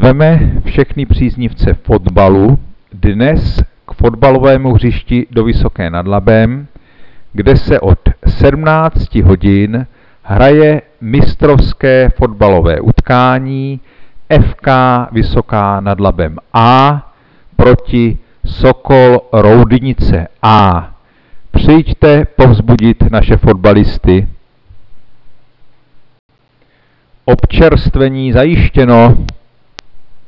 Zveme všechny příznivce fotbalu dnes k fotbalovému hřišti do Vysoké nad Labem, kde se od 17 hodin hraje mistrovské fotbalové utkání FK Vysoká nad Labem A proti Sokol Roudnice A. Přijďte povzbudit naše fotbalisty. Občerstvení zajištěno.